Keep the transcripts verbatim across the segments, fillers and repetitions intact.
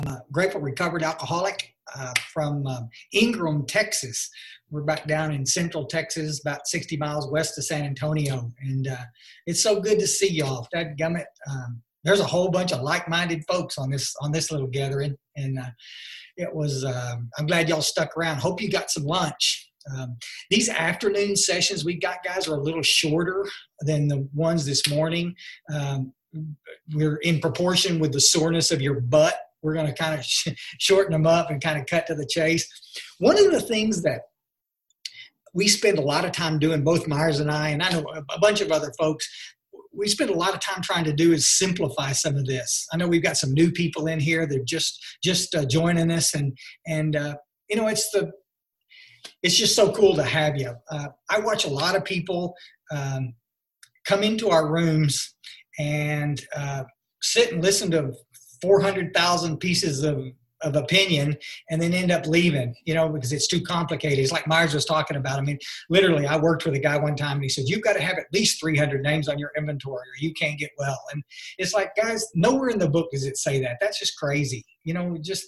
uh, grateful recovered alcoholic uh, from um, Ingram, Texas. We're back down in central Texas, about sixty miles west of San Antonio. And uh, it's so good to see y'all. Dadgummit, um, there's a whole bunch of like-minded folks on this on this little gathering. And uh, it was, um, I'm glad y'all stuck around. Hope you got some lunch. Um, these afternoon sessions we got, guys, are a little shorter than the ones this morning. Um, we're in proportion with the soreness of your butt. We're going to kind of sh- shorten them up and kind of cut to the chase. One of the things that we spend a lot of time doing, both Myers and I, and I know a bunch of other folks, we spend a lot of time trying to do is simplify some of this. I know we've got some new people in here. They're just just uh, joining us, and and uh, you know, it's the it's just so cool to have you. Uh, I watch a lot of people um, come into our rooms and uh, sit and listen to four hundred thousand pieces of of opinion and then end up leaving, you know, because it's too complicated. It's like Myers was talking about. I mean, literally, I worked with a guy one time and he said, you've got to have at least three hundred names on your inventory or you can't get well. And it's like, guys, nowhere in the book does it say that. That's just crazy. You know, just,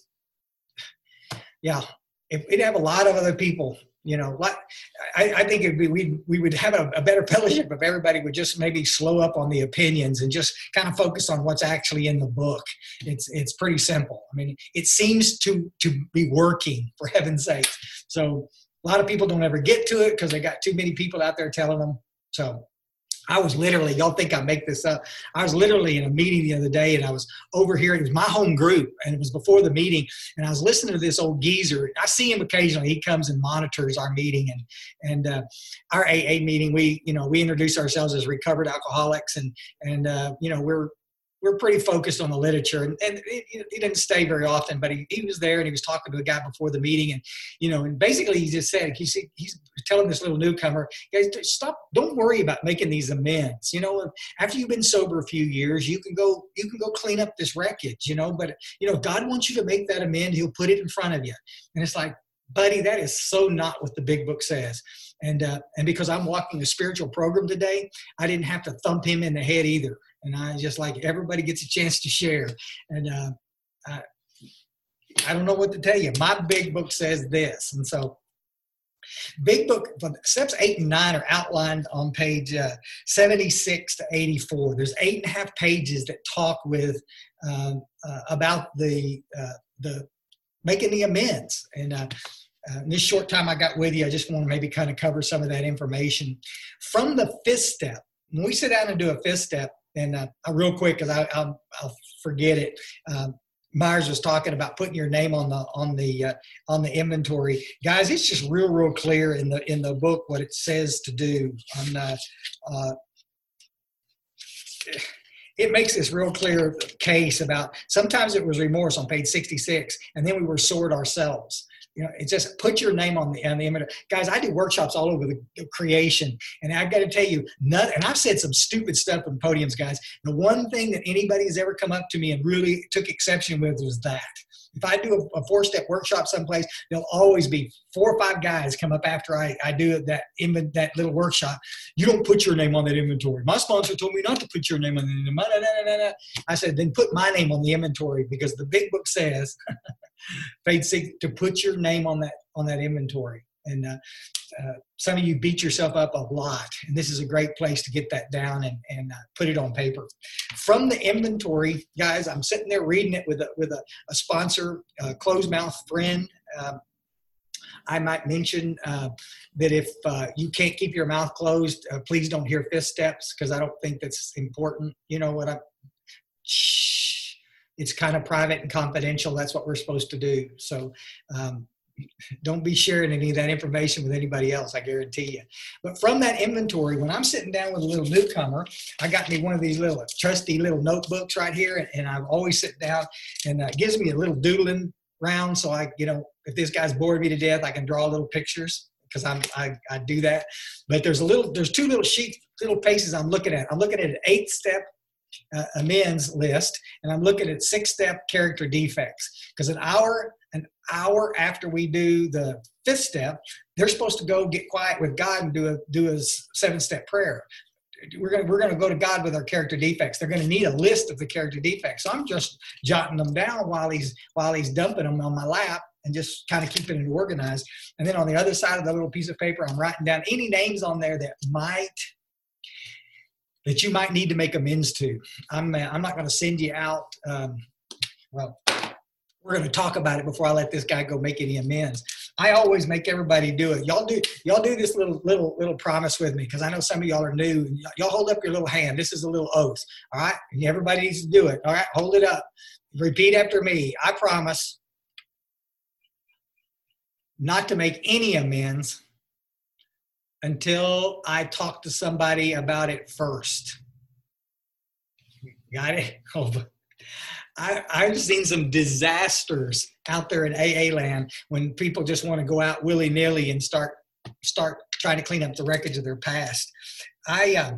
yeah, if we'd have a lot of other people, you know, like, I, I think it'd be, we we would have a, a better fellowship if everybody would just maybe slow up on the opinions and just kind of focus on what's actually in the book. It's it's pretty simple. I mean, it seems to to be working, for heaven's sake. So a lot of people don't ever get to it because they got too many people out there telling them. So I was literally, y'all think I make this up, I was literally in a meeting the other day and I was over here. It was my home group and it was before the meeting and I was listening to this old geezer. I see him occasionally. He comes and monitors our meeting and and uh, our A A meeting. We, you know, we introduce ourselves as recovered alcoholics and, and uh, you know, we're, we're pretty focused on the literature and, and he, he didn't stay very often, but he, he was there and he was talking to a guy before the meeting and, you know, and basically he just said, he's, he's telling this little newcomer, guys, stop, don't worry about making these amends. You know, after you've been sober a few years, you can go, you can go clean up this wreckage, you know, but, you know, God wants you to make that amend. He'll put it in front of you. And it's like, buddy, that is so not what the big book says. And, uh, and because I'm walking a spiritual program today, I didn't have to thump him in the head either. And I just like everybody gets a chance to share. And uh, I, I don't know what to tell you. My big book says this. And so big book, steps eight and nine are outlined on page uh, seventy-six to eighty-four. There's eight and a half pages that talk with um, uh, about the, uh, the making the amends. And uh, uh, in this short time I got with you, I just want to maybe kind of cover some of that information. From the fifth step, when we sit down and do a fifth step, and uh, real quick, because I'll, I'll forget it. Um, Myers was talking about putting your name on the on the uh, on the inventory, guys. It's just real, real clear in the in the book what it says to do. On uh, uh, it makes this real clear case about. Sometimes it was remorse on page sixty-six, and then we were sore ourselves. You know, it's just put your name on the on the inventory. Guys, I do workshops all over the, the creation, and I've got to tell you, none, and I've said some stupid stuff on podiums, guys. The one thing that anybody has ever come up to me and really took exception with was that. If I do a, a four-step workshop someplace, there'll always be four or five guys come up after I, I do that in that little workshop. You don't put your name on that inventory. My sponsor told me not to put your name on the inventory. I said, then put my name on the inventory because the big book says, page six, to put your name on that on that inventory. And uh, uh, some of you beat yourself up a lot, and this is a great place to get that down and, and uh, put it on paper. From the inventory, guys, I'm sitting there reading it with a, with a, a sponsor, a closed mouth friend. Uh, I might mention uh, that if uh, you can't keep your mouth closed, uh, please don't hear fifth steps because I don't think that's important. You know what? I shh. It's kind of private and confidential. That's what we're supposed to do. So um, don't be sharing any of that information with anybody else, I guarantee you. But from that inventory, when I'm sitting down with a little newcomer, I got me one of these little trusty little notebooks right here, and, and I'm always sitting down, and uh, it gives me a little doodling round. So I, you know, if this guy's bored me to death, I can draw little pictures because I'm I, I do that. But there's a little, there's two little sheets, little pages I'm looking at. I'm looking at an eight-step uh, amends list, and I'm looking at six-step character defects because an hour. An hour after we do the fifth step, they're supposed to go get quiet with God and do a do a seven-step prayer. we're going we're going to go to God with our character defects. They're going to need a list of the character defects. So I'm just jotting them down while he's while he's dumping them on my lap and just kind of keeping it organized. And then on the other side of the little piece of paper, I'm writing down any names on there that might that you might need to make amends to. I'm, uh, I'm not going to send you out. Um, well, we're going to talk about it before I let this guy go make any amends. I always make everybody do it. Y'all do, y'all do this little, little, little promise with me, because I know some of y'all are new. Y'all hold up your little hand. This is a little oath. All right. And everybody needs to do it. All right. Hold it up. Repeat after me. I promise not to make any amends until I talk to somebody about it first. Got it? Oh, I, I've seen some disasters out there in A A land when people just want to go out willy-nilly and start start trying to clean up the wreckage of their past. I, uh,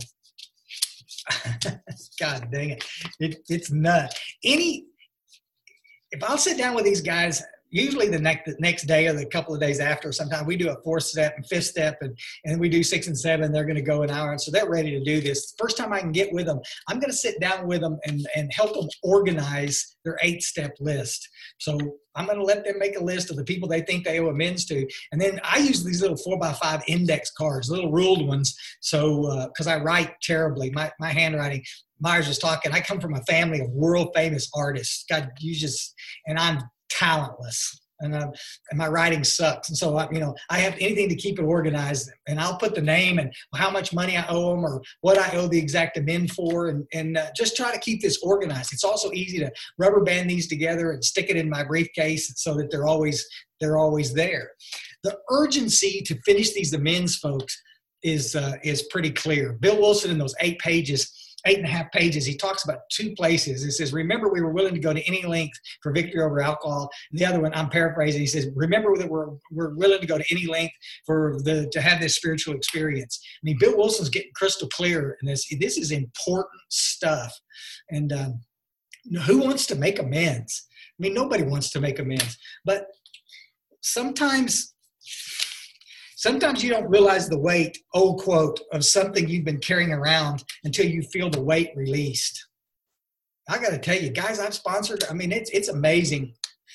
God dang it, it it's nuts. Any, if I'll sit down with these guys, usually the next, the next day or the couple of days after, sometimes we do a fourth step and fifth step, and, and we do six and seven. They're going to go an hour. And so they're ready to do this. First time I can get with them, I'm going to sit down with them and, and help them organize their eight step list. So I'm going to let them make a list of the people they think they owe amends to. And then I use these little four by five index cards, little ruled ones. So, uh, cause I write terribly, my, my handwriting, Myers was talking, I come from a family of world famous artists. God, you just, and I'm talentless, and, uh, and my writing sucks. And so, I, you know, I have anything to keep it organized, and I'll put the name and how much money I owe them or what I owe the exact amend for, and, and uh, just try to keep this organized. It's also easy to rubber band these together and stick it in my briefcase so that they're always, they're always there. The urgency to finish these amends, folks, is, uh, is pretty clear. Bill Wilson, in those eight pages, eight and a half pages, he talks about two places. He says, remember, we were willing to go to any length for victory over alcohol. And the other one, I'm paraphrasing, he says, remember that we're, we're willing to go to any length for the, to have this spiritual experience. I mean, Bill Wilson's getting crystal clear in this. This is important stuff. And um, who wants to make amends? I mean, nobody wants to make amends. But sometimes, Sometimes you don't realize the weight, old quote, of something you've been carrying around until you feel the weight released. I got to tell you, guys, I've sponsored. I mean, it's it's amazing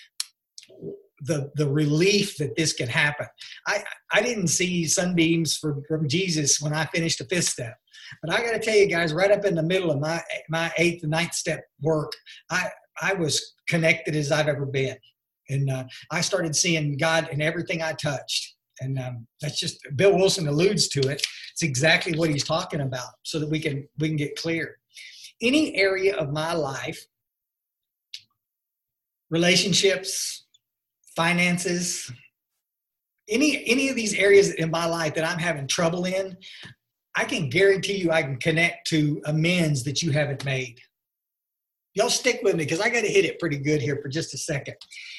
the the relief that this can happen. I I didn't see sunbeams from, from Jesus when I finished a fifth step, but I got to tell you, guys, right up in the middle of my my eighth and ninth step work, I I was connected as I've ever been, and uh, I started seeing God in everything I touched. And um, that's just, Bill Wilson alludes to it. It's exactly what he's talking about, so that we can we can get clear. Any area of my life, relationships, finances, any any of these areas in my life that I'm having trouble in, I can guarantee you I can connect to amends that you haven't made. Y'all stick with me, because I got to hit it pretty good here for just a second.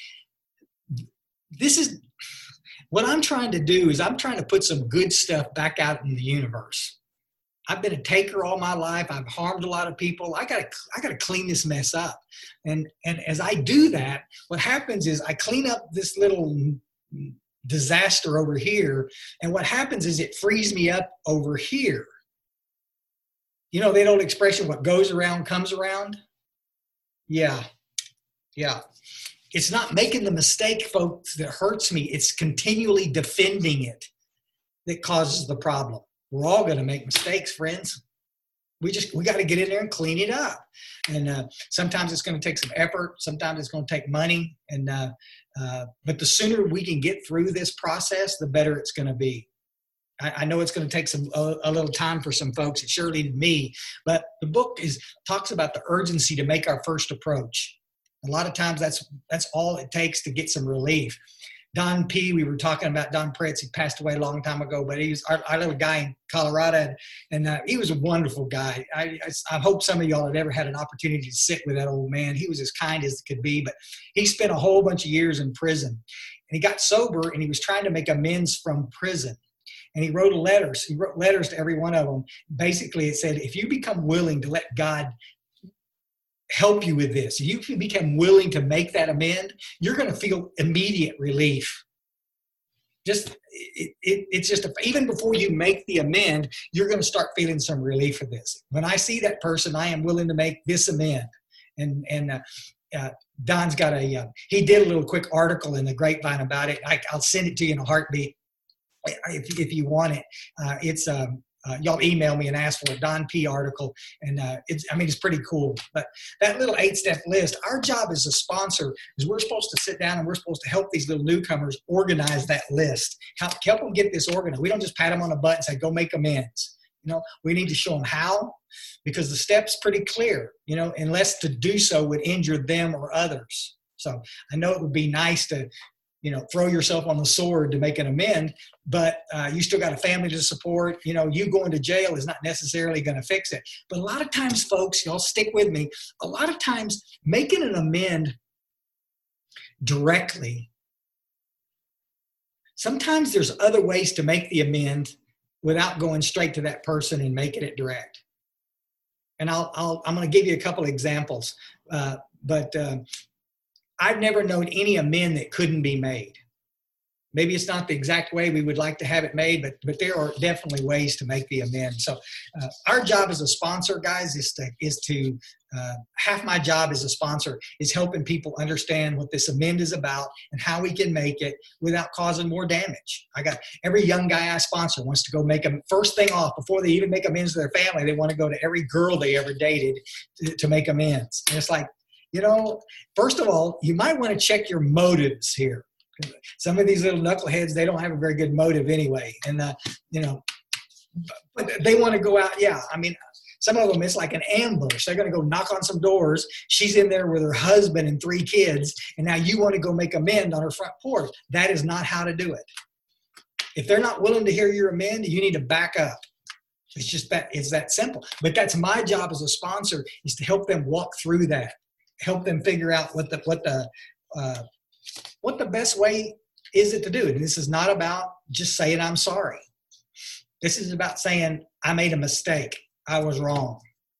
This is... What I'm trying to do is I'm trying to put some good stuff back out in the universe. I've been a taker all my life. I've harmed a lot of people. I gotta, I gotta clean this mess up. And, and as I do that, what happens is I clean up this little disaster over here. And what happens is it frees me up over here. You know, that old expression, what goes around comes around. Yeah. Yeah. It's not making the mistake, folks, that hurts me. It's continually defending it that causes the problem. We're all going to make mistakes, friends. We just, we got to get in there and clean it up. And uh, sometimes it's going to take some effort. Sometimes it's going to take money. And uh, uh, but the sooner we can get through this process, the better it's going to be. I, I know it's going to take some a, a little time for some folks. It surely did me. But the book is talks about the urgency to make our first approach. A lot of times that's that's all it takes to get some relief. Don P., we were talking about Don Pritz. He passed away a long time ago, but he was our, our little guy in Colorado, and, and uh, he was a wonderful guy. I, I, I hope some of y'all have ever had an opportunity to sit with that old man. He was as kind as could be, but he spent a whole bunch of years in prison. And he got sober, and he was trying to make amends from prison. And he wrote letters. He wrote letters to every one of them. Basically, it said, if you become willing to let God help you with this, if you become willing to make that amend, you're going to feel immediate relief. Just it, it, it's just a, even before you make the amend, you're going to start feeling some relief for this. When I see that person, I am willing to make this amend. And and uh, uh, Don's got a uh, he did a little quick article in the Grapevine about it. I, I'll send it to you in a heartbeat if if you want it. Uh, it's um, uh, y'all email me and ask for a Don P article, and uh, it's I mean it's pretty cool. But that little eight step list, our job as a sponsor is we're supposed to sit down and we're supposed to help these little newcomers organize that list. Help help them get this organized. We don't just pat them on the butt and say go make amends. You know, we need to show them how, because the step's pretty clear. You know, unless to do so would injure them or others. So I know it would be nice to, you know, throw yourself on the sword to make an amend, but uh, you still got a family to support. You know, you going to jail is not necessarily going to fix it. But a lot of times, folks, y'all stick with me, a lot of times making an amend directly, sometimes there's other ways to make the amend without going straight to that person and making it direct. And I'll, I'll, I'm going to give you a couple of examples, uh, but uh, I've never known any amend that couldn't be made. Maybe it's not the exact way we would like to have it made, but but there are definitely ways to make the amend. So uh, our job as a sponsor, guys, is to, is to uh, half my job as a sponsor is helping people understand what this amend is about and how we can make it without causing more damage. I got every young guy I sponsor wants to go make them first thing off before they even make amends to their family. They want to go to every girl they ever dated to, to make amends. And it's like, you know, first of all, you might want to check your motives here. Some of these little knuckleheads, they don't have a very good motive anyway. And, uh, you know, but they want to go out. Yeah, I mean, some of them, it's like an ambush. They're going to go knock on some doors. She's in there with her husband and three kids. And now you want to go make amend on her front porch. That is not how to do it. If they're not willing to hear your amend, you need to back up. It's just that, it's that simple. But that's my job as a sponsor, is to help them walk through that. Help them figure out what the, what the, uh, what the best way is it to do it. And this is not about just saying I'm sorry. This is about saying I made a mistake. I was wrong.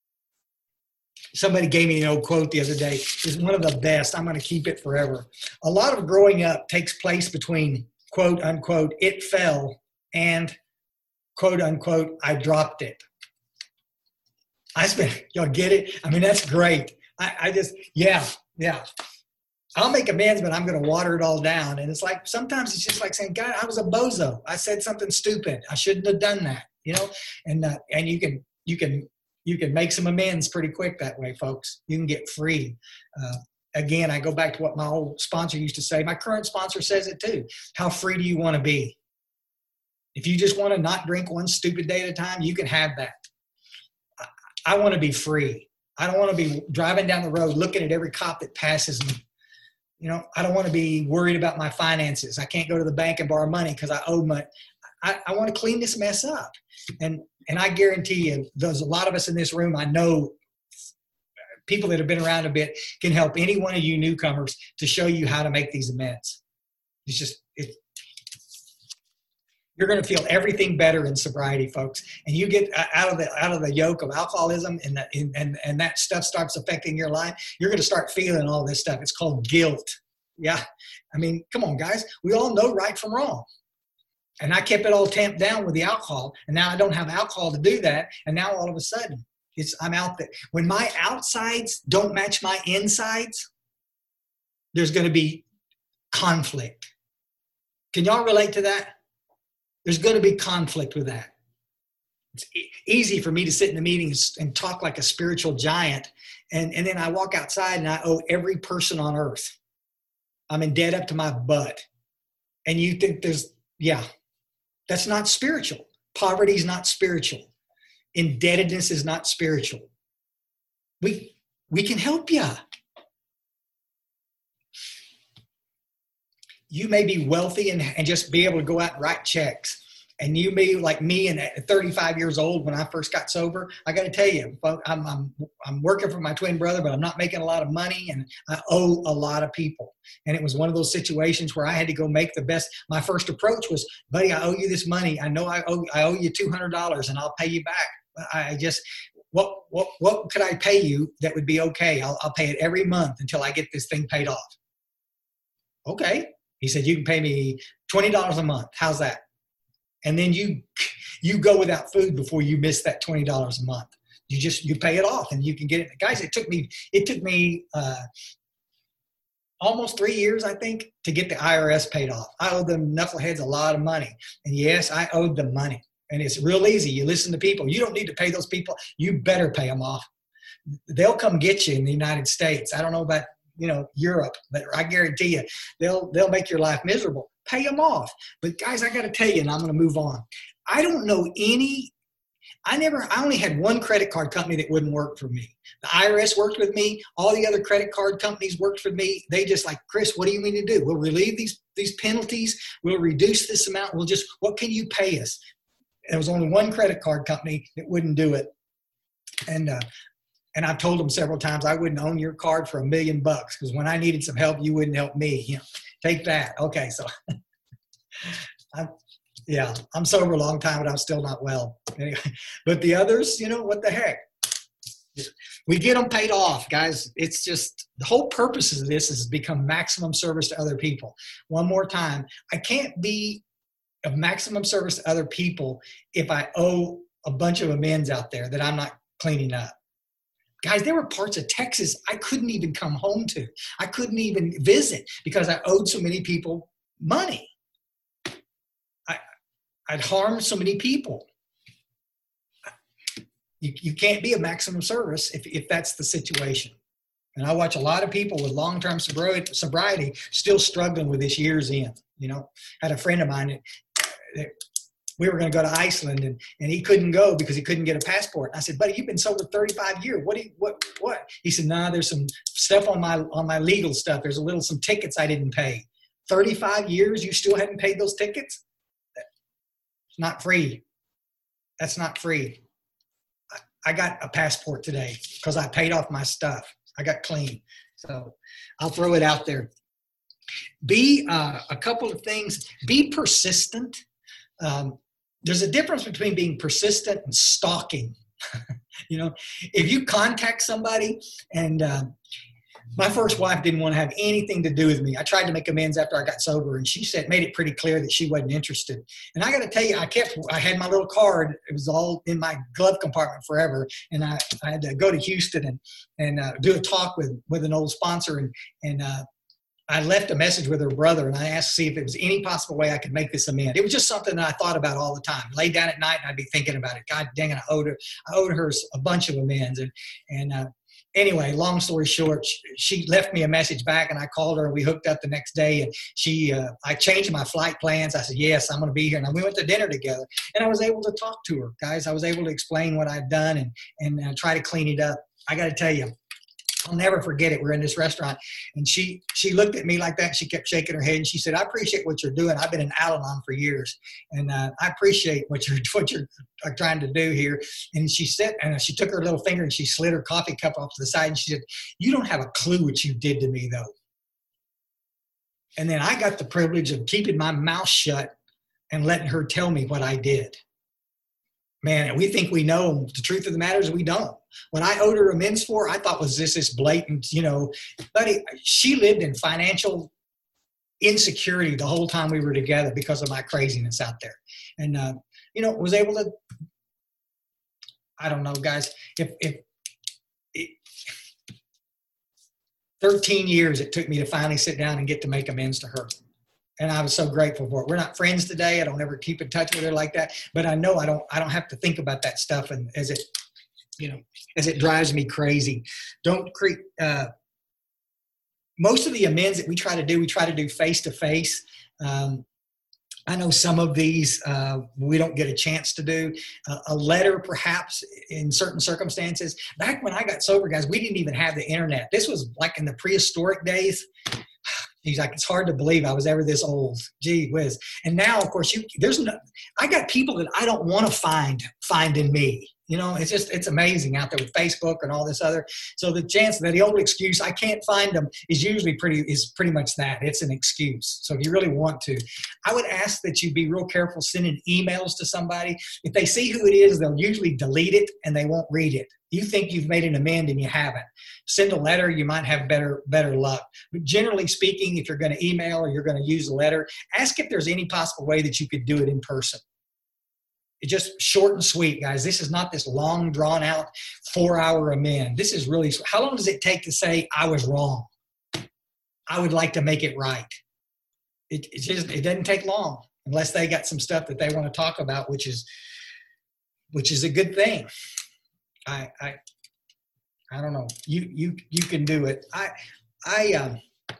Somebody gave me an old quote the other day. It's one of the best. I'm going to keep it forever. A lot of growing up takes place between quote unquote it fell and quote unquote I dropped it. I spent, y'all get it? I mean, that's great. I, I just, yeah, yeah. I'll make amends, but I'm going to water it all down. And it's like, sometimes it's just like saying, God, I was a bozo. I said something stupid. I shouldn't have done that, you know? And, uh, and you can, you can, you can make some amends pretty quick that way, folks. You can get free. Uh, again, I go back to what my old sponsor used to say. My current sponsor says it too. How free do you want to be? If you just want to not drink one stupid day at a time, you can have that. I, I want to be free. I don't want to be driving down the road looking at every cop that passes me. You know, I don't want to be worried about my finances. I can't go to the bank and borrow money because I owe money. I, I want to clean this mess up. And and I guarantee you, there's a lot of us in this room, I know people that have been around a bit can help any one of you newcomers to show you how to make these amends. It's just, it, you're going to feel everything better in sobriety, folks. And you get out of the out of the yoke of alcoholism, and that and and that stuff starts affecting your life. You're going to start feeling all this stuff. It's called guilt. Yeah, I mean, come on, guys. We all know right from wrong. And I kept it all tamped down with the alcohol, and now I don't have alcohol to do that. And now all of a sudden, it's I'm out there. When my outsides don't match my insides, there's going to be conflict. Can y'all relate to that? There's going to be conflict with that. It's e- easy for me to sit in the meetings and talk like a spiritual giant. And, and then I walk outside and I owe every person on earth. I'm in debt up to my butt. And you think there's, yeah, that's not spiritual. Poverty is not spiritual. Indebtedness is not spiritual. We, we can help you. You may be wealthy and, and just be able to go out and write checks. And you may, like me, and at thirty-five years old when I first got sober, I got to tell you, I'm, I'm, I'm working for my twin brother, but I'm not making a lot of money, and I owe a lot of people. And it was one of those situations where I had to go make the best. My first approach was, buddy, I owe you this money. I know I owe, I owe you two hundred dollars, and I'll pay you back. I just, what, what, what could I pay you that would be okay? I'll, I'll pay it every month until I get this thing paid off. Okay. He said, you can pay me twenty dollars a month. How's that? And then you you go without food before you miss that twenty dollars a month. You just, you pay it off and you can get it. Guys, it took me, it took me uh, almost three years, I think, to get the I R S paid off. I owed them knuckleheads a lot of money. And yes, I owed them money. And it's real easy. You listen to people. You don't need to pay those people. You better pay them off. They'll come get you in the United States. I don't know about, you know, Europe, but I guarantee you, they'll, they'll make your life miserable. Pay them off. But guys, I got to tell you, and I'm going to move on. I don't know any, I never, I only had one credit card company that wouldn't work for me. The I R S worked with me. All the other credit card companies worked for me. They just like, Chris, what do you mean to do? We'll relieve these, these penalties. We'll reduce this amount. We'll just, what can you pay us? There was only one credit card company that wouldn't do it. And, uh, and I've told them several times, I wouldn't own your card for a million bucks because when I needed some help, you wouldn't help me. You know, take that. Okay. So I'm, yeah, I'm sober a long time, but I'm still not well. Anyway, but the others, you know, what the heck? We get them paid off, guys. It's just the whole purpose of this is to become maximum service to other people. One more time, I can't be of maximum service to other people if I owe a bunch of amends out there that I'm not cleaning up. Guys, there were parts of Texas I couldn't even come home to. I couldn't even visit because I owed so many people money. I'd harmed so many people. You, you can't be a maximum service if, if that's the situation. And I watch a lot of people with long-term sobriety, sobriety still struggling with this years in. You know, I had a friend of mine that, that we were going to go to Iceland and, and he couldn't go because he couldn't get a passport. And I said, buddy, you've been sober thirty-five years. What do you, what, what? He said, nah, there's some stuff on my, on my legal stuff. There's a little, some tickets I didn't pay. thirty-five years, you still hadn't paid those tickets? It's not free. That's not free. I, I got a passport today because I paid off my stuff. I got clean. So I'll throw it out there. Be uh, a couple of things. Be persistent. Um, there's a difference between being persistent and stalking. You know, if you contact somebody and uh, my first wife didn't want to have anything to do with me. I tried to make amends after I got sober, and she said, made it pretty clear that she wasn't interested. And I got to tell you, I kept, I had my little card. It was all in my glove compartment forever. And I, I had to go to Houston and, and uh, do a talk with, with an old sponsor. And, and uh, I left a message with her brother, and I asked to see if there was any possible way I could make this amend. It was just something that I thought about all the time. Lay down at night, and I'd be thinking about it. God dang it, I owed her, I owed her a bunch of amends. And, and, uh, Anyway, long story short, she left me a message back, and I called her, and we hooked up the next day. And she, uh, I changed my flight plans. I said, yes, I'm going to be here. And we went to dinner together, and I was able to talk to her, guys. I was able to explain what I'd done and, and uh, try to clean it up. I got to tell you, I'll never forget it. We're in this restaurant, and she she looked at me like that. She kept shaking her head, and she said, I appreciate what you're doing. I've been in Al-Anon for years, and uh, I appreciate what you're what you're trying to do here. And she said, and she took her little finger and she slid her coffee cup off to the side, and she said, you don't have a clue what you did to me, though. And then I got the privilege of keeping my mouth shut and letting her tell me what I did. Man, and we think we know. The truth of the matter is we don't. What I owed her amends for, I thought was this, this blatant, you know, buddy, she lived in financial insecurity the whole time we were together because of my craziness out there. And, uh, you know, was able to, I don't know, guys, if, if, if thirteen years it took me to finally sit down and get to make amends to her. And I was so grateful for it. We're not friends today. I don't ever keep in touch with her like that. But I know I don't I don't have to think about that stuff and as it, you know, as it drives me crazy. Don't create uh, most of the amends that we try to do, we try to do face to face. Um, I know some of these uh, we don't get a chance to do. Uh, a letter, perhaps, in certain circumstances. Back when I got sober, guys, we didn't even have the internet. This was like in the prehistoric days. He's like, it's hard to believe I was ever this old. Gee whiz. And now, of course, you there's no, I got people that I don't want to find, find in me. You know, it's just, it's amazing out there with Facebook and all this other. So the chance that the old excuse, I can't find them, is usually pretty, is pretty much that. It's an excuse. So if you really want to, I would ask that you be real careful sending emails to somebody. If they see who it is, they'll usually delete it and they won't read it. You think you've made an amend and you haven't. Send a letter, you might have better better luck. But generally speaking, if you're going to email or you're going to use a letter, ask if there's any possible way that you could do it in person. It's just short and sweet, guys. This is not this long, drawn-out four-hour amend. This is really – how long does it take to say, I was wrong? I would like to make it right. It, it just it doesn't take long unless they got some stuff that they want to talk about, which is which is a good thing. I I I don't know. You you you can do it. I I um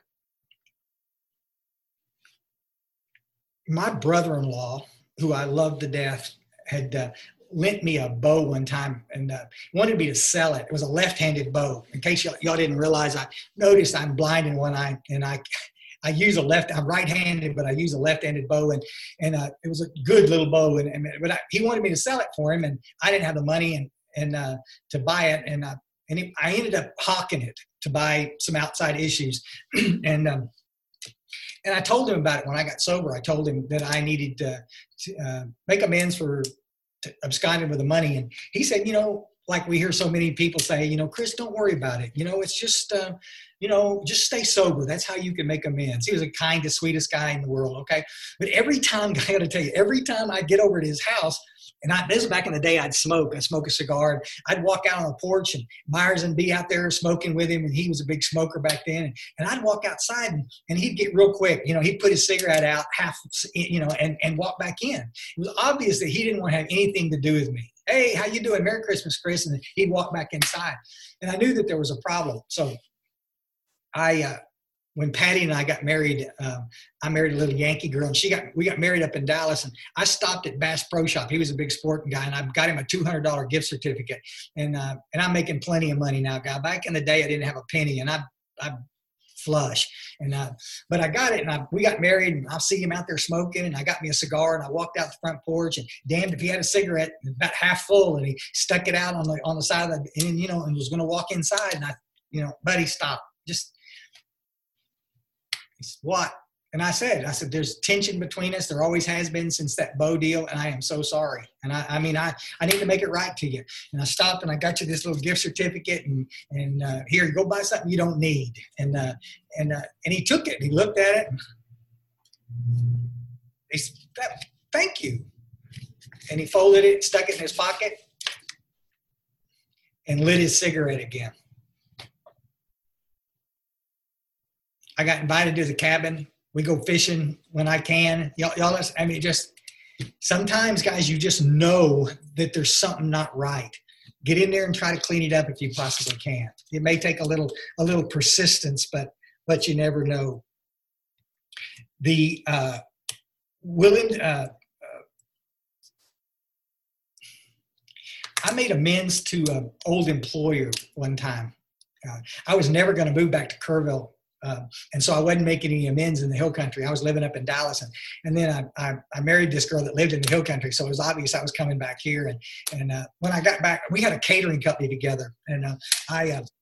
my brother-in-law, who I love to death, had uh, lent me a bow one time and uh, wanted me to sell it. It was a left-handed bow. In case y'all, y'all didn't realize, I noticed I'm blind in one eye, and I I use a left. I'm right-handed, but I use a left-handed bow, and and uh, it was a good little bow. And, and but I, he wanted me to sell it for him, and I didn't have the money and and uh, to buy it, and uh, and it, I ended up hawking it to buy some outside issues, and. Um, And I told him about it when I got sober. I told him that I needed to, to uh, make amends for absconding with the money. And he said, you know, like we hear so many people say, you know, Chris, don't worry about it. You know, it's just, uh, you know, just stay sober. That's how you can make amends. He was the kindest, sweetest guy in the world, okay? But every time, I got to tell you, every time I get over to his house, and I, this is back in the day, I'd smoke. I'd smoke a cigar. And I'd walk out on the porch, and Myers would be out there smoking with him, and he was a big smoker back then. And, and I'd walk outside, and, and he'd get real quick. You know, he'd put his cigarette out half, you know, and, and walk back in. It was obvious that he didn't want to have anything to do with me. Hey, how you doing? Merry Christmas, Chris. And he'd walk back inside. And I knew that there was a problem. So I uh, – when Patty and I got married, um, I married a little Yankee girl, and she got we got married up in Dallas. And I stopped at Bass Pro Shop. He was a big sporting guy, and I got him a two hundred dollars gift certificate. And uh, and I'm making plenty of money now, guy. Back in the day, I didn't have a penny, and I I flush. And uh, but I got it, and I, we got married. And I'll see him out there smoking, and I got me a cigar, and I walked out the front porch, and damned if he had a cigarette, about half full, and he stuck it out on the on the side of the, and you know, and was going to walk inside, and I, you know, buddy, stop, just. What? And I said, I said, there's tension between us. There always has been since that bow deal. And I am so sorry. And I, I mean, I, I need to make it right to you. And I stopped, and I got you this little gift certificate, and, and, uh, here, go buy something you don't need. And, uh, and, uh, and he took it, and he looked at it. He said, thank you. And he folded it, stuck it in his pocket, and lit his cigarette again. I got invited to the cabin. We go fishing when I can. Y'all, y'all I mean, just sometimes, guys, you just know that there's something not right. Get in there and try to clean it up if you possibly can. It may take a little, a little persistence, but, but you never know. The uh, willing, uh, uh, I made amends to an old employer one time. Uh, I was never going to move back to Kerrville. Uh, and so I wasn't making any amends in the hill country. I was living up in Dallas. And, and then I, I, I married this girl that lived in the hill country. So it was obvious I was coming back here. And, and uh, when I got back, we had a catering company together. And uh, I, uh,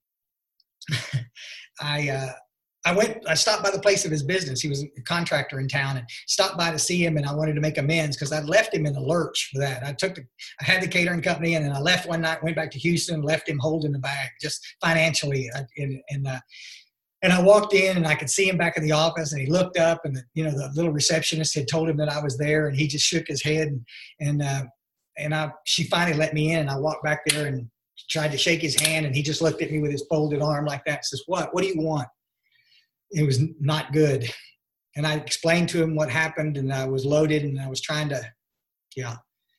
I, uh, I went, I stopped by the place of his business. He was a contractor in town, and stopped by to see him. And I wanted to make amends because I'd left him in the lurch for that. I took the, I had the catering company, and then I left one night, went back to Houston, left him holding the bag just financially. And, and, uh, And I walked in, and I could see him back in the office, and he looked up, and the, you know, the little receptionist had told him that I was there, and he just shook his head, and and uh, and I she finally let me in, and I walked back there and tried to shake his hand, and he just looked at me with his folded arm like that and says, "What? What do you want?" It was not good, and I explained to him what happened, and I was loaded, and I was trying to, yeah.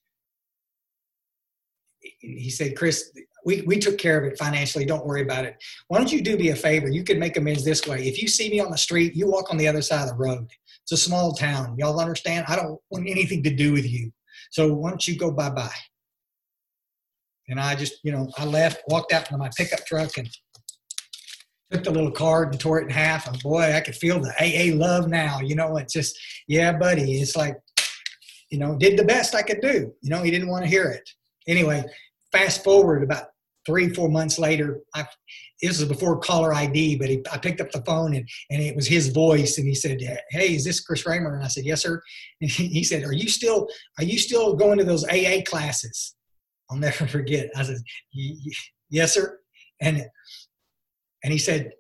He said, "Chris, we, we took care of it financially. Don't worry about it. Why don't you do me a favor? You could make amends this way. If you see me on the street, you walk on the other side of the road. It's a small town. Y'all understand? I don't want anything to do with you. So why don't you go bye-bye?" And I just, you know, I left, walked out to my pickup truck, and took the little card and tore it in half. And boy, I could feel the A A love now. You know, it's just, yeah, buddy. It's like, you know, did the best I could do. You know, he didn't want to hear it. Anyway, fast forward about three, four months later, I, this was before caller I D, but he, I picked up the phone, and, and it was his voice, and he said, "Hey, is this Chris Raymer?" And I said, "Yes, sir." And he, he said, "Are you still, are you still going to those A A classes?" I'll never forget. I said, yes, sir. And, and he said,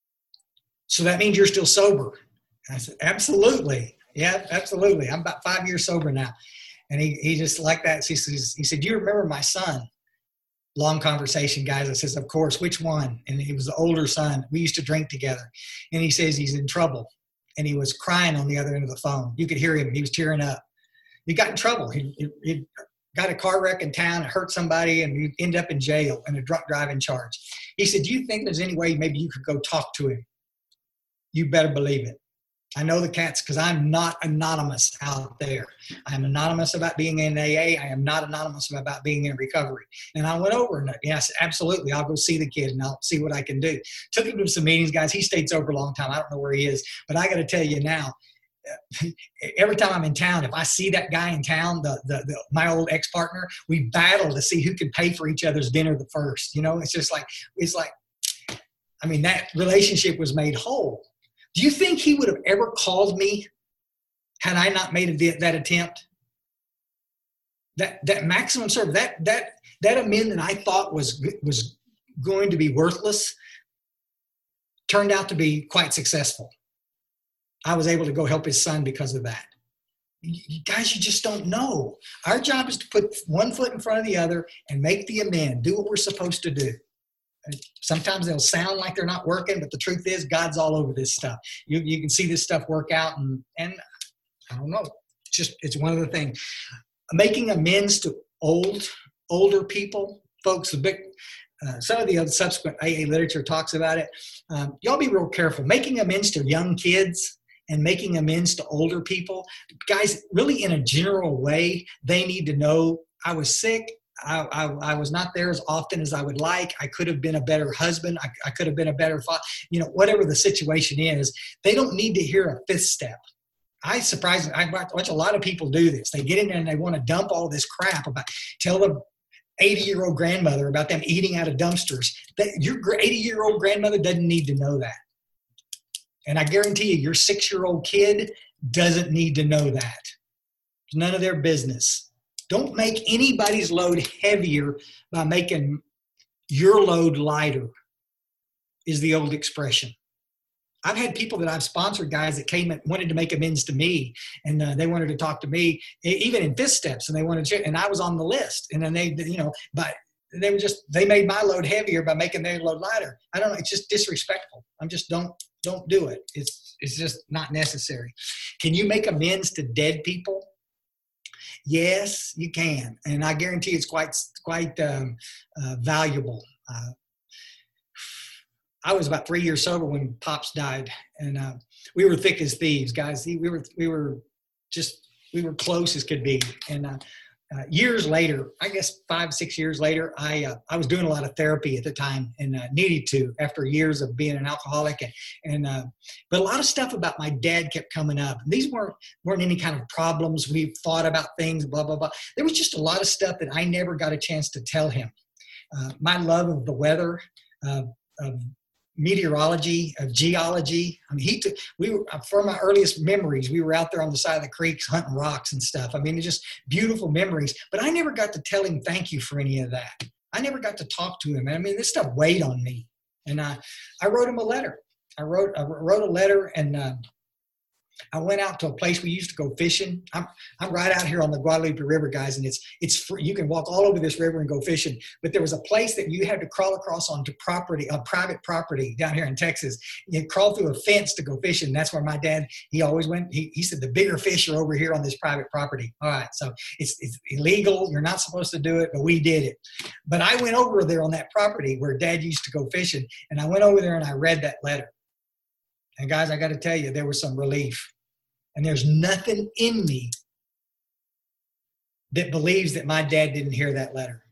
so that means you're still sober. And I said, absolutely. Yeah, absolutely. I'm about five years sober now. And he, he just like that. He says, he said, you remember my son? Long conversation, guys. I says, of course, which one? And he was the older son. We used to drink together. And he says he's in trouble. And he was crying on the other end of the phone. You could hear him. He was tearing up. He got in trouble. He, he, he got a car wreck in town, hurt somebody, and he ended up in jail in a drunk driving charge. He said, do you think there's any way maybe you could go talk to him? You better believe it. I know the cats because I'm not anonymous out there. I am anonymous about being in A A. I am not anonymous about being in recovery. And I went over and yes, absolutely. I'll go see the kid and I'll see what I can do. Took him to some meetings, guys. He stayed sober a long time. I don't know where he is, but I got to tell you now, every time I'm in town, if I see that guy in town, the, the, the my old ex-partner, we battle to see who can pay for each other's dinner the first. You know, it's just like, it's like, I mean, that relationship was made whole. Do you think he would have ever called me had I not made a, that attempt? That that maximum service, that that that amend that I thought was was going to be worthless, turned out to be quite successful. I was able to go help his son because of that. You guys, you just don't know. Our job is to put one foot in front of the other and make the amend. Do what we're supposed to do. Sometimes they'll sound like they're not working, but the truth is God's all over this stuff. You you can see this stuff work out, and and I don't know. It's just it's one of the things. Making amends to old older people, folks. The big uh, some of the other subsequent A A literature talks about it. Um, y'all be real careful. Making amends to young kids and making amends to older people, guys. Really, in a general way, they need to know I was sick. I, I, I was not there as often as I would like. I could have been a better husband. I, I could have been a better father. You know, whatever the situation is, they don't need to hear a fifth step. I surprise. I watch a lot of people do this. They get in there and they want to dump all this crap about, tell the eighty-year-old grandmother about them eating out of dumpsters. That your eighty-year-old grandmother doesn't need to know that. And I guarantee you, your six-year-old kid doesn't need to know that. It's none of their business. Don't make anybody's load heavier by making your load lighter, is the old expression. I've had people that I've sponsored, guys that came and wanted to make amends to me, and uh, they wanted to talk to me, even in fifth steps, and they wanted to, and I was on the list. And then they, you know, but they were just, they made my load heavier by making their load lighter. I don't know. It's just disrespectful. I'm just, don't, don't do it. It's, it's just not necessary. Can you make amends to dead people? Yes, you can, and I guarantee it's quite quite um, uh, valuable. Uh, I was about three years sober when Pops died, and uh, we were thick as thieves, guys. We were we were just we were close as could be, and uh, uh, years later, I guess five six years later, I uh, I was doing a lot of therapy at the time and uh, needed to after years of being an alcoholic, and, and uh, but a lot of stuff about my dad kept coming up. And these weren't weren't any kind of problems. We fought about things, blah blah blah. There was just a lot of stuff that I never got a chance to tell him. Uh, my love of the weather, uh, of meteorology, of geology. I mean, he took, we were, from my earliest memories, we were out there on the side of the creeks hunting rocks and stuff. I mean, it's just beautiful memories, but I never got to tell him thank you for any of that. I never got to talk to him. I mean, this stuff weighed on me, and I, I wrote him a letter. I wrote, I wrote a letter, and uh, I went out to a place we used to go fishing. I'm I'm right out here on the Guadalupe River, guys, and it's it's free. You can walk all over this river and go fishing. But there was a place that you had to crawl across onto property, on private property down here in Texas. You crawl through a fence to go fishing. That's where my dad, he always went. He, he said, the bigger fish are over here on this private property. All right, so it's it's illegal. You're not supposed to do it, but we did it. But I went over there on that property where Dad used to go fishing, and I went over there and I read that letter. And guys, I got to tell you, there was some relief. And there's nothing in me that believes that my dad didn't hear that letter.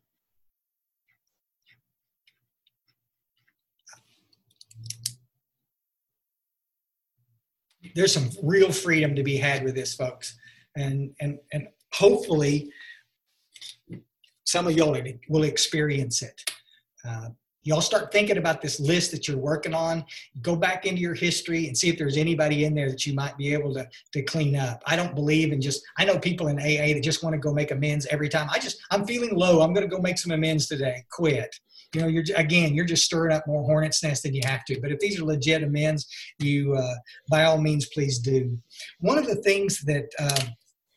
There's some real freedom to be had with this, folks. And, and, and hopefully some of y'all will experience it. Uh, Y'all start thinking about this list that you're working on. Go back into your history and see if there's anybody in there that you might be able to, to clean up. I don't believe in just, I know people in A A that just want to go make amends every time. I just, I'm feeling low. I'm going to go make some amends today. Quit. you know, you're again, you're just stirring up more hornet's nest than you have to. But if these are legit amends, you uh, by all means, please do. One of the things that um,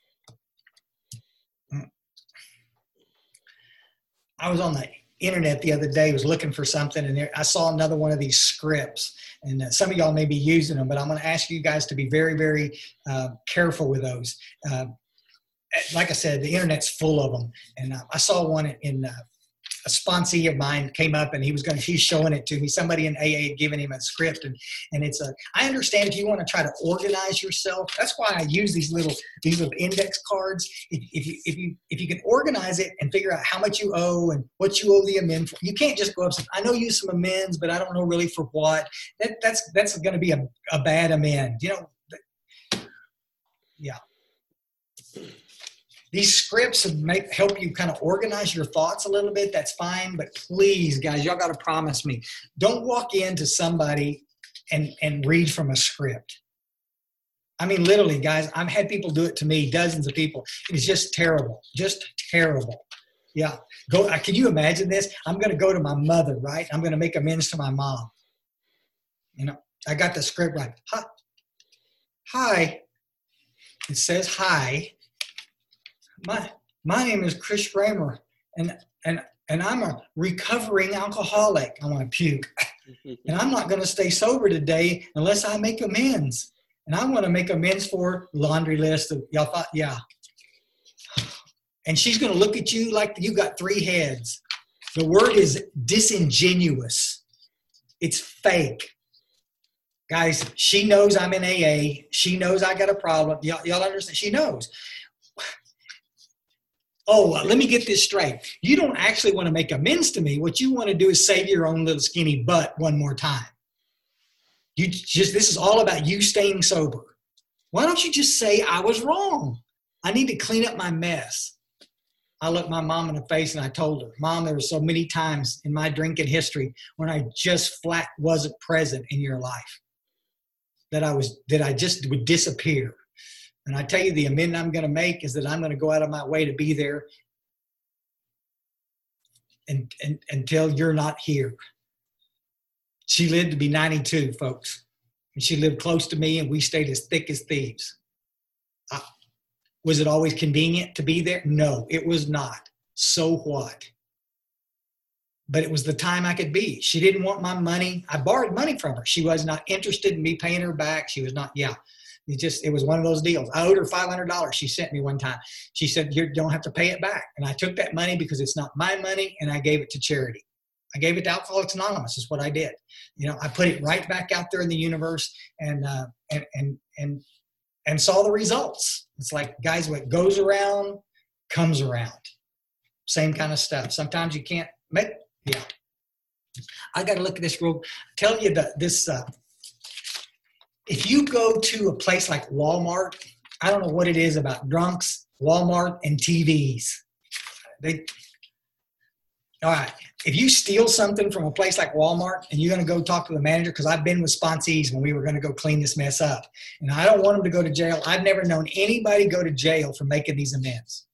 I was on the internet the other day, was looking for something, and there, I saw another one of these scripts. And uh, some of y'all may be using them, but I'm going to ask you guys to be very, very uh, careful with those. Uh, like I said, the internet's full of them. And uh, I saw one in, in uh, a sponsee of mine came up, and he was going to, he's showing it to me. Somebody in A A had given him a script, and, and it's a, I understand if you want to try to organize yourself, that's why I use these little, these little index cards. If, if you, if you, if you can organize it and figure out how much you owe and what you owe the amend for, you can't just go up and say, I know you some amends, but I don't know really for what. That, that's, that's going to be a, a bad amend, you know? Yeah. These scripts make, help you kind of organize your thoughts a little bit. That's fine. But please, guys, y'all got to promise me, don't walk into somebody and, and read from a script. I mean, literally, guys, I've had people do it to me, dozens of people. It's just terrible, just terrible. Yeah. Go. Can you imagine this? I'm going to go to my mother, right? I'm going to make amends to my mom. You know, I got the script right. Hi. Hi. It says hi. My my name is Chris Raymer, and and and I'm a recovering alcoholic. I want to puke, and I'm not going to stay sober today unless I make amends. And I want to make amends for laundry list of y'all thought, yeah. And she's going to look at you like you got three heads. The word is disingenuous. It's fake. Guys, she knows I'm in A A. She knows I got a problem. Y'all, y'all understand? She knows. Oh, uh, let me get this straight. You don't actually want to make amends to me. What you want to do is save your own little skinny butt one more time. You just, this is all about you staying sober. Why don't you just say I was wrong? I need to clean up my mess. I looked my mom in the face and I told her, Mom, there were so many times in my drinking history when I just flat wasn't present in your life, that I was, that I just would disappear. And I tell you, the amendment I'm going to make is that I'm going to go out of my way to be there and, and, until you're not here. She lived to be ninety-two, folks. And she lived close to me, and we stayed as thick as thieves. I, was it always convenient to be there? No, it was not. So what? But it was the time I could be. She didn't want my money. I borrowed money from her. She was not interested in me paying her back. She was not, yeah. It just, it was one of those deals. I owed her five hundred dollars. She sent me one time. She said, you don't have to pay it back. And I took that money because it's not my money, and I gave it to charity. I gave it to Alcoholics Anonymous is what I did. You know, I put it right back out there in the universe and, uh, and, and, and, and saw the results. It's like, guys, what goes around comes around. Same kind of stuff. Sometimes you can't make, yeah. I got to look at this real, tell you that this, uh, if you go to a place like Walmart, I don't know what it is about drunks, Walmart, and T Vs. They, all right. If you steal something from a place like Walmart and you're going to go talk to the manager, because I've been with sponsees when we were going to go clean this mess up, and I don't want them to go to jail. I've never known anybody go to jail for making these amends.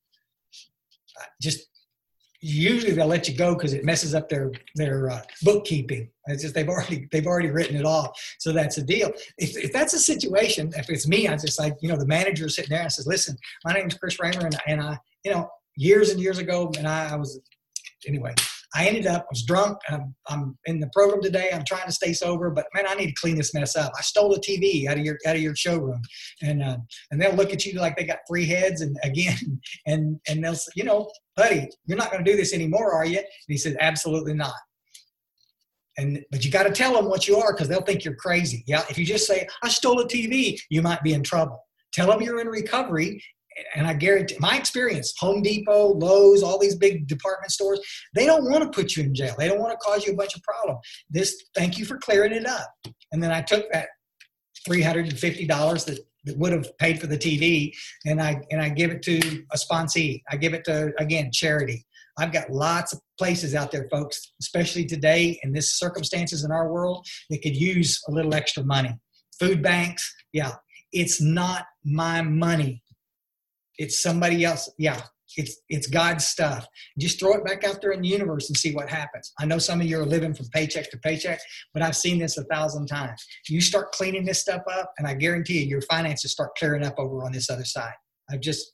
Just usually they'll let you go because it messes up their their uh, bookkeeping. It's just they've already they've already written it off. So that's a deal. If if that's a situation, if it's me, I just like, you know, the manager is sitting there and says, listen, my name is Chris Raymer, and, and I, you know, years and years ago, and I, I was, anyway, I ended up, I was drunk. I'm, I'm in the program today. I'm trying to stay sober, but man, I need to clean this mess up. I stole a T V out of your out of your showroom, and uh, and they'll look at you like they got three heads, and again, and and they'll say, you know, buddy, you're not going to do this anymore, are you? And he said, absolutely not. And but you got to tell them what you are, because they'll think you're crazy. Yeah, if you just say I stole a T V, you might be in trouble. Tell them you're in recovery. And I guarantee, my experience, Home Depot, Lowe's, all these big department stores, they don't want to put you in jail. They don't want to cause you a bunch of problems. This, thank you for clearing it up. And then I took that three hundred fifty dollars that, that would have paid for the T V, and I and I give it to a sponsee. I give it to, again, charity. I've got lots of places out there, folks, especially today in this circumstances in our world, that could use a little extra money. Food banks, yeah. It's not my money. It's somebody else. Yeah, It's it's God's stuff. Just throw it back out there in the universe and see what happens. I know some of you are living from paycheck to paycheck, but I've seen this a thousand times. You start cleaning this stuff up, and I guarantee you your finances start clearing up over on this other side. I've just,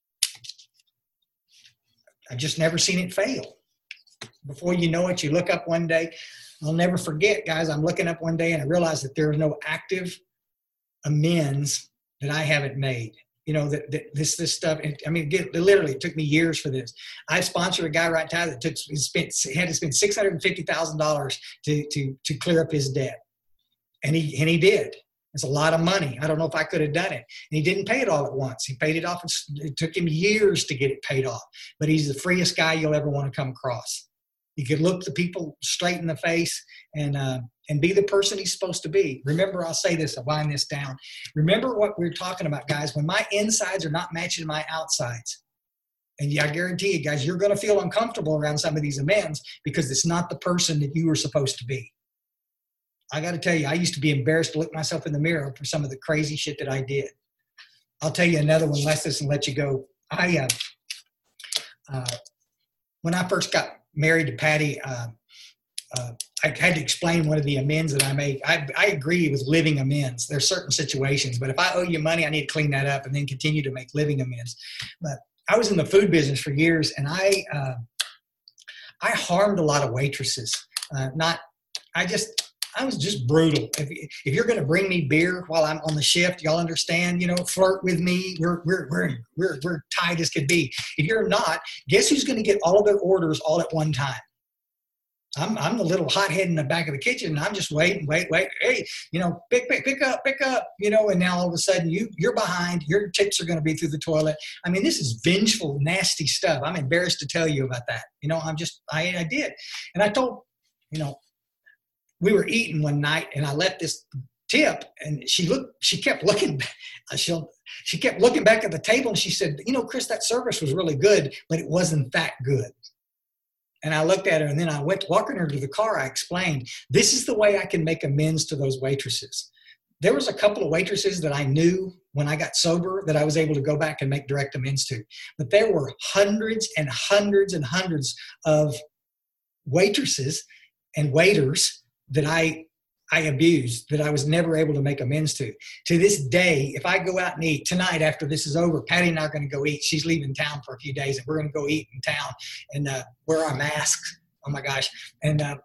I've just never seen it fail. Before you know it, you look up one day. I'll never forget, guys, I'm looking up one day and I realized that there are no active amends that I haven't made. You know, that, that this this stuff, I mean, it literally it took me years for this. I sponsored a guy right now that took spent had to spend six hundred fifty thousand dollars to to to clear up his debt. And he and he did. It's a lot of money. I don't know if I could have done it. And he didn't pay it all at once. He paid it off. It took him years to get it paid off. But he's the freest guy you'll ever want to come across. He could look the people straight in the face and uh, and be the person he's supposed to be. Remember, I'll say this, I'll wind this down. Remember what we're talking about, guys. When my insides are not matching my outsides, and yeah, I guarantee you, guys, you're going to feel uncomfortable around some of these amends because it's not the person that you were supposed to be. I got to tell you, I used to be embarrassed to look myself in the mirror for some of the crazy shit that I did. I'll tell you another one, less this and let you go. I, uh, uh, when I first got married to Patty, uh, uh, I had to explain one of the amends that I make. I, I agree with living amends. There's certain situations, but if I owe you money, I need to clean that up and then continue to make living amends. But I was in the food business for years, and I uh, I harmed a lot of waitresses. Uh, not, I just, I was just brutal. If, if you're going to bring me beer while I'm on the shift, y'all understand, you know, flirt with me. We're, we're, we're, we're, we're tight as could be. If you're not, guess who's going to get all of their orders all at one time? I'm, I'm the little hothead in the back of the kitchen, and I'm just waiting, wait, wait. Hey, you know, pick, pick, pick up, pick up, you know, and now all of a sudden you, you're behind. Your tips are going to be through the toilet. I mean, this is vengeful, nasty stuff. I'm embarrassed to tell you about that. You know, I'm just, I, I did. And I told, you know, we were eating one night, and I left this tip, and she looked, she kept looking, she she kept looking back at the table, and she said, you know, Chris, that service was really good, but it wasn't that good. And I looked at her, and then I went walking her to the car. I explained, this is the way I can make amends to those waitresses. There was a couple of waitresses that I knew when I got sober that I was able to go back and make direct amends to. But there were hundreds and hundreds and hundreds of waitresses and waiters that I I abused, that I was never able to make amends to. To this day, if I go out and eat tonight after this is over, Patty and I are going to go eat. She's leaving town for a few days, and we're going to go eat in town and uh, wear our masks. Oh my gosh! And uh,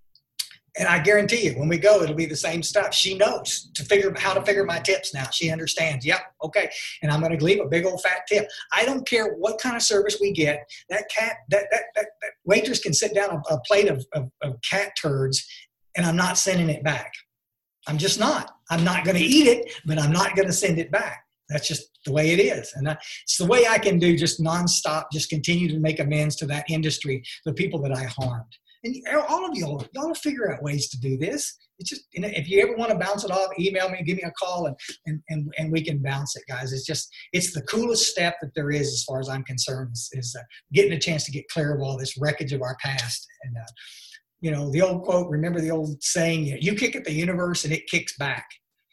and I guarantee you, when we go, it'll be the same stuff. She knows to figure how to figure my tips now. She understands. Yep, okay. And I'm going to leave a big old fat tip. I don't care what kind of service we get. That cat, that that that, that waitress can sit down a, a plate of, of, of cat turds, and I'm not sending it back. I'm just not. I'm not going to eat it, but I'm not going to send it back. That's just the way it is. And that, it's the way I can do, just nonstop, just continue to make amends to that industry, the people that I harmed. And all of y'all, y'all will figure out ways to do this. It's just, you know, if you ever want to bounce it off, email me, give me a call, and, and, and, and we can bounce it, guys. It's just, it's the coolest step that there is, as far as I'm concerned, is, is uh, getting a chance to get clear of all this wreckage of our past. And, uh, you know, the old quote, remember the old saying, you, you kick at the universe and it kicks back.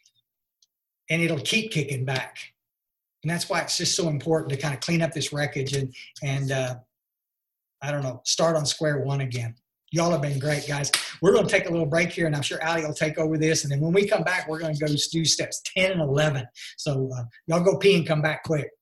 And it'll keep kicking back. And that's why it's just so important to kind of clean up this wreckage and, and uh, I don't know, start on square one again. Y'all have been great, guys. We're going to take a little break here, and I'm sure Allie will take over this. And then when we come back, we're going to go do steps ten and eleven. So uh, y'all go pee and come back quick.